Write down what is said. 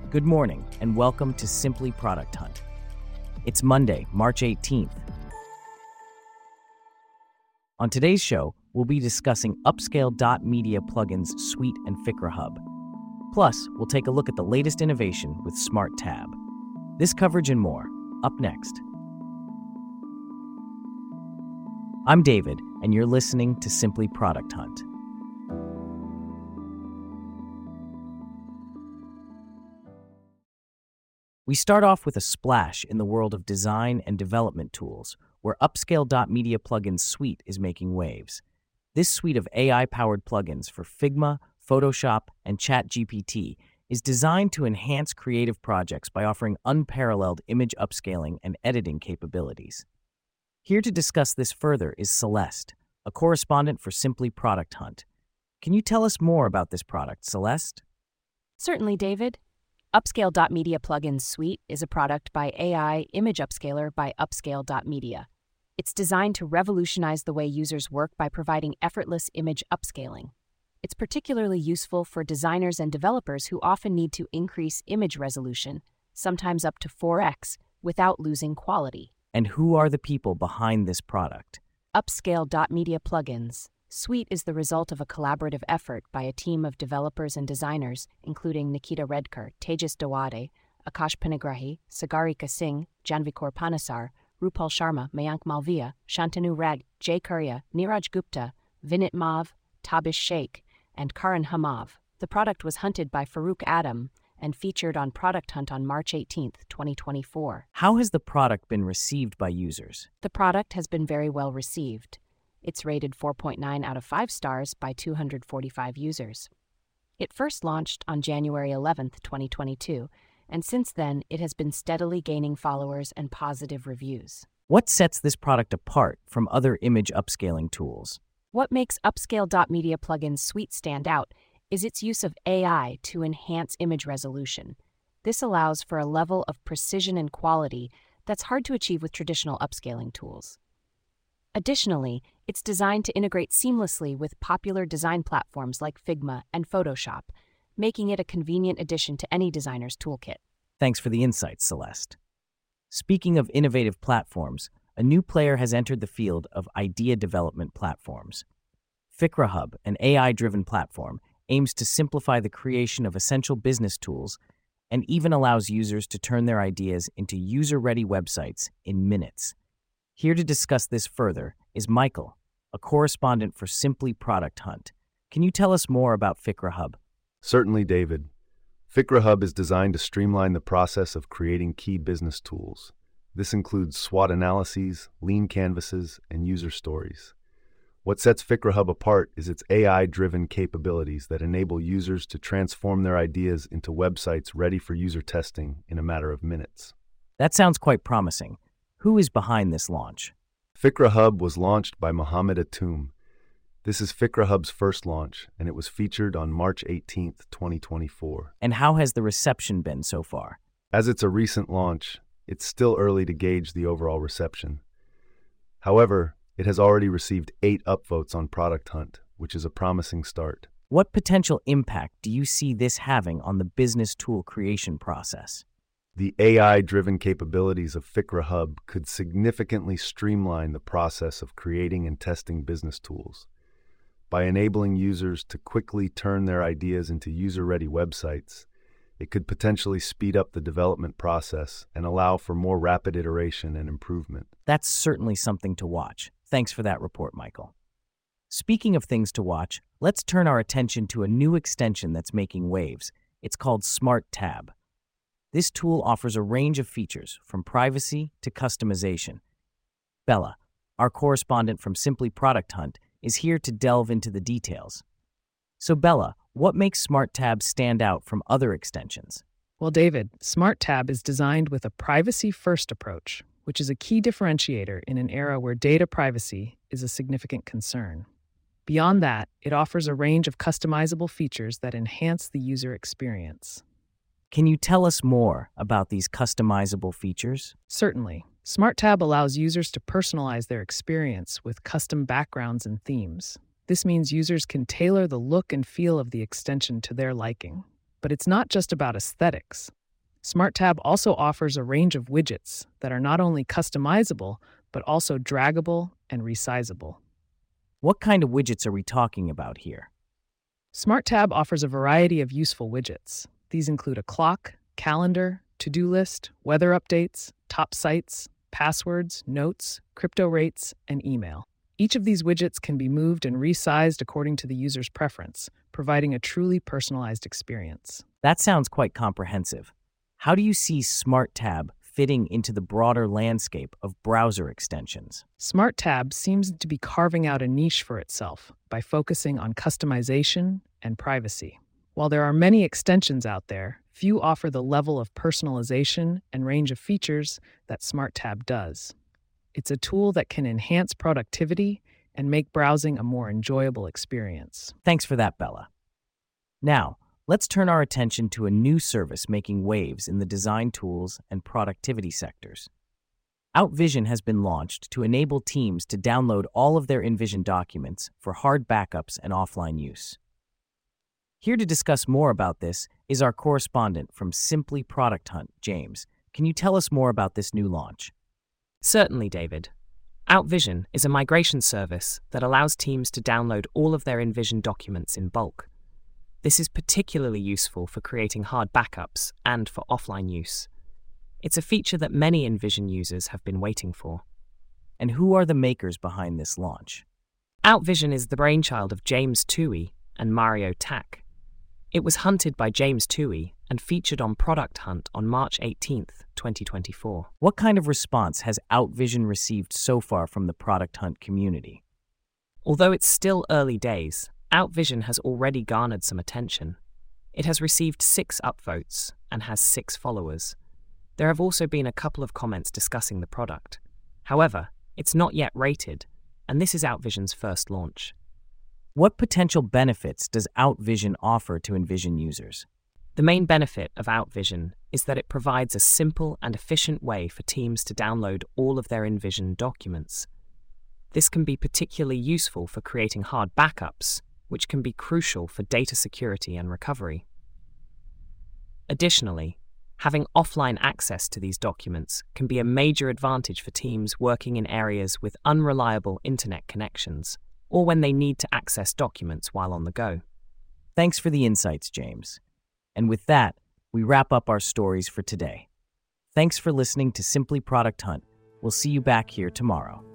Good morning, and welcome to Simply Product Hunt. It's Monday, March 18th. On today's show, we'll be discussing Upscale.media plugins Suite and Figma Hub. Plus, we'll take a look at the latest innovation with Smart Tab. This coverage and more, up next. I'm David, and you're listening to Simply Product Hunt. We start off with a splash in the world of design and development tools, where Upscale.media plugins Suite is making waves. This suite of AI-powered plugins for Figma, Photoshop, and ChatGPT is designed to enhance creative projects by offering unparalleled image upscaling and editing capabilities. Here to discuss this further is Celeste, a correspondent for Simply Product Hunt. Can you tell us more about this product, Celeste? Certainly, David. Upscale.media plugins Suite is a product by AI Image Upscaler by Upscale.media. It's designed to revolutionize the way users work by providing effortless image upscaling. It's particularly useful for designers and developers who often need to increase image resolution, sometimes up to 4x, without losing quality. And who are the people behind this product? Upscale.media plugins Suite is the result of a collaborative effort by a team of developers and designers, including Nikita Redkar, Tejas Dawade, Akash Panigrahi, Sagarika Singh, Janvikor Panasar, Rupal Sharma, Mayank Malviya, Shantanu Rag, Jay Kurya, Neeraj Gupta, Vinit Mav, Tabish Sheikh, and Karan Hamav. The product was hunted by Farouk Adam and featured on Product Hunt on March 18, 2024. How has the product been received by users? The product has been very well received. It's rated 4.9 out of 5 stars by 245 users. It first launched on January 11, 2022, and since then it has been steadily gaining followers and positive reviews. What sets this product apart from other image upscaling tools? What makes Upscale.media plugins Suite stand out is its use of AI to enhance image resolution. This allows for a level of precision and quality that's hard to achieve with traditional upscaling tools. Additionally, it's designed to integrate seamlessly with popular design platforms like Figma and Photoshop, making it a convenient addition to any designer's toolkit. Thanks for the insights, Celeste. Speaking of innovative platforms, a new player has entered the field of idea development platforms. Figma Hub, an AI-driven platform, aims to simplify the creation of essential business tools and even allows users to turn their ideas into user-ready websites in minutes. Here to discuss this further is Michael, a correspondent for Simply Product Hunt. Can you tell us more about Figma Hub? Certainly, David. Figma Hub is designed to streamline the process of creating key business tools. This includes SWOT analyses, lean canvases, and user stories. What sets Figma Hub apart is its AI-driven capabilities that enable users to transform their ideas into websites ready for user testing in a matter of minutes. That sounds quite promising. Who is behind this launch? Figma Hub was launched by Mohammed Atum. This is Figma Hub's first launch, and it was featured on March 18, 2024. And how has the reception been so far? As it's a recent launch, it's still early to gauge the overall reception. However, it has already received 8 upvotes on Product Hunt, which is a promising start. What potential impact do you see this having on the business tool creation process? The AI-driven capabilities of Figma Hub could significantly streamline the process of creating and testing business tools. By enabling users to quickly turn their ideas into user-ready websites, it could potentially speed up the development process and allow for more rapid iteration and improvement. That's certainly something to watch. Thanks for that report, Michael. Speaking of things to watch, let's turn our attention to a new extension that's making waves. It's called Smart Tab. This tool offers a range of features, from privacy to customization. Bella, our correspondent from Simply Product Hunt, is here to delve into the details. So Bella, what makes Smart Tab stand out from other extensions? Well, David, Smart Tab is designed with a privacy-first approach, which is a key differentiator in an era where data privacy is a significant concern. Beyond that, it offers a range of customizable features that enhance the user experience. Can you tell us more about these customizable features? Certainly. Smart Tab allows users to personalize their experience with custom backgrounds and themes. This means users can tailor the look and feel of the extension to their liking. But it's not just about aesthetics. SmartTab also offers a range of widgets that are not only customizable, but also draggable and resizable. What kind of widgets are we talking about here? SmartTab offers a variety of useful widgets. These include a clock, calendar, to-do list, weather updates, top sites, passwords, notes, crypto rates, and email. Each of these widgets can be moved and resized according to the user's preference, providing a truly personalized experience. That sounds quite comprehensive. How do you see SmartTab fitting into the broader landscape of browser extensions? SmartTab seems to be carving out a niche for itself by focusing on customization and privacy. While there are many extensions out there, few offer the level of personalization and range of features that SmartTab does. It's a tool that can enhance productivity and make browsing a more enjoyable experience. Thanks for that, Bella. Now, let's turn our attention to a new service making waves in the design tools and productivity sectors. OutVision has been launched to enable teams to download all of their InVision documents for hard backups and offline use. Here to discuss more about this is our correspondent from Simply Product Hunt, James. Can you tell us more about this new launch? Certainly, David. OutVision is a migration service that allows teams to download all of their InVision documents in bulk. This is particularly useful for creating hard backups and for offline use. It's a feature that many InVision users have been waiting for. And who are the makers behind this launch? OutVision is the brainchild of James Toohey and Mario Tak. It was hunted by James Toohey and featured on Product Hunt on March 18th, 2024. What kind of response has OutVision received so far from the Product Hunt community? Although it's still early days, OutVision has already garnered some attention. It has received 6 upvotes and has 6 followers. There have also been a couple of comments discussing the product. However, it's not yet rated, and this is OutVision's first launch. What potential benefits does OutVision offer to InVision users? The main benefit of OutVision is that it provides a simple and efficient way for teams to download all of their InVision documents. This can be particularly useful for creating hard backups, which can be crucial for data security and recovery. Additionally, having offline access to these documents can be a major advantage for teams working in areas with unreliable internet connections, or when they need to access documents while on the go. Thanks for the insights, James. And with that, we wrap up our stories for today. Thanks for listening to Simply Product Hunt. We'll see you back here tomorrow.